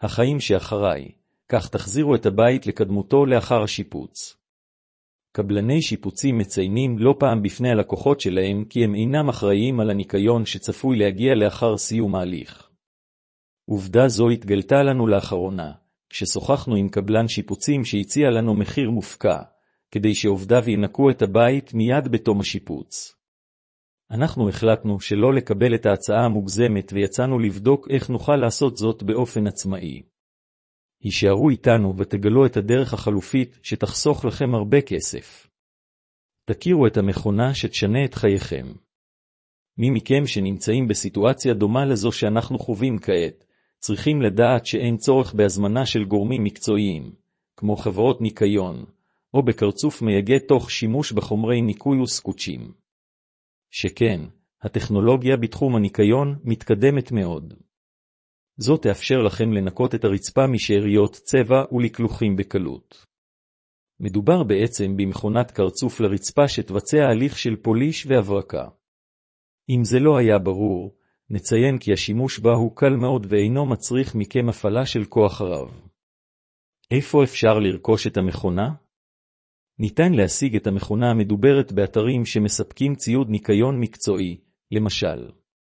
החיים שאחריי, כך תחזירו את הבית לקדמותו לאחר השיפוץ. קבלני שיפוצים מציינים לא פעם בפני הלקוחות שלהם כי הם אינם אחראים על הניקיון שצפוי להגיע לאחר סיום ההליך. עובדה זו התגלתה לנו לאחרונה, כששוחחנו עם קבלן שיפוצים שהציע לנו מחיר מופקע, כדי שעובדיו ינקו את הבית מיד בתום השיפוץ. אנחנו החלטנו שלא לקבל את ההצעה המוגזמת ויצאנו לבדוק איך נוכל לעשות זאת באופן עצמאי. הישארו איתנו ותגלו את הדרך החלופית שתחסוך לכם הרבה כסף. תכירו את המכונה שתשנה את חייכם. מי מכם שנמצאים בסיטואציה דומה לזו שאנחנו חווים כעת, צריכים לדעת שאין צורך בהזמנה של גורמים מקצועיים, כמו חברות ניקיון, או בקרצוף מייגע תוך שימוש בחומרי ניקוי וסקוצ'ים. שכן, הטכנולוגיה בתחום הניקיון מתקדמת מאוד. זאת תאפשר לכם לנקות את הרצפה משאריות צבע ולקלוחים בקלות. מדובר בעצם במכונת קרצוף לרצפה שתבצע הליך של פוליש והברקה. אם זה לא היה ברור, נציין כי השימוש בה הוא קל מאוד ואינו מצריך מכם הפעלה של כוח רב. איפה אפשר לרכוש את המכונה? ניתן להשיג את המכונה המדוברת באתרים שמספקים ציוד ניקיון מקצועי, למשל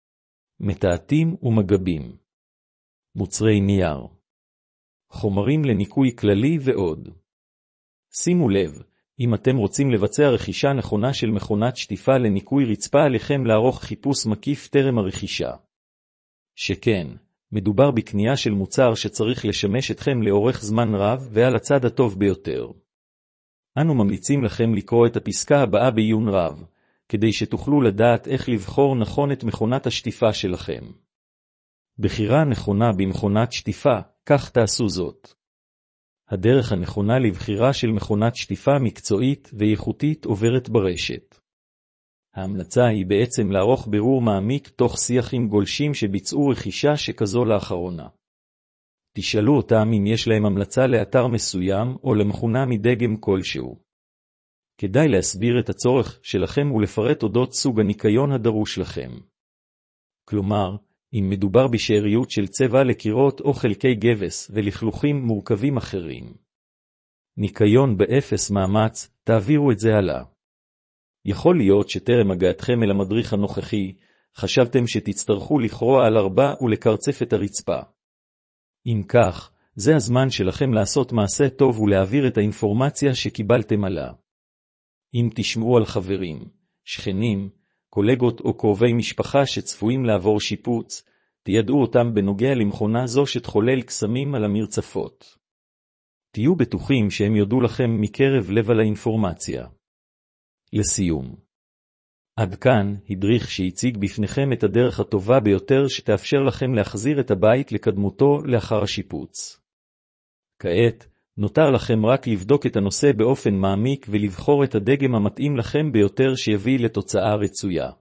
מטעטים ומגבים, מוצרי נייר, חומרים לניקוי כללי ועוד. שימו לב, אם אתם רוצים לבצע רכישה נכונה של מכונת שטיפה לניקוי רצפה עליכם לערוך חיפוש מקיף טרם הרכישה. שכן, מדובר בקנייה של מוצר שצריך לשמש אתכם לאורך זמן רב ועל הצד הטוב ביותר. אנו ממליצים לכם לקרוא את הפסקה הבאה בעיון רב, כדי שתוכלו לדעת איך לבחור נכון את מכונת השטיפה שלכם. בחירה נכונה במכונת שטיפה, כך תעשו זאת. הדרך הנכונה לבחירה של מכונת שטיפה מקצועית ואיכותית עוברת ברשת. ההמלצה היא בעצם לערוך בירור מעמיק תוך שיח עם גולשים שביצעו רכישה שכזו לאחרונה. תשאלו אותם אם יש להם המלצה לאתר מסוים או למכונה מדגם כלשהו. כדאי להסביר את הצורך שלכם ולפרט אודות סוג הניקיון הדרוש לכם. כלומר, אם מדובר בשאריות של צבע לקירות או חלקי גבס ולכלוכים מורכבים אחרים. ניקיון באפס מאמץ, תעבירו את זה הלאה. יכול להיות שטרם הגעתכם אל המדריך הנוכחי, חשבתם שתצטרכו לכרוע על ארבע ולקרצף את הרצפה. אם כך, זה הזמן שלכם לעשות מעשה טוב ולהעביר את האינפורמציה שקיבלתם עליה. אם תשמעו על חברים, שכנים, קולגות או קרובי משפחה שצפויים לעבור שיפוץ, תידעו אותם בנוגע למכונה זו שתחולל קסמים על המרצפות. תהיו בטוחים שהם יודו לכם מקרב לב על האינפורמציה. לסיום. עד כאן הדריך שהציג בפניכם את הדרך הטובה ביותר שתאפשר לכם להחזיר את הבית לקדמותו לאחר השיפוץ. כעת, נותר לכם רק לבדוק את הנושא באופן מעמיק ולבחור את הדגם המתאים לכם ביותר שיביא לתוצאה רצויה.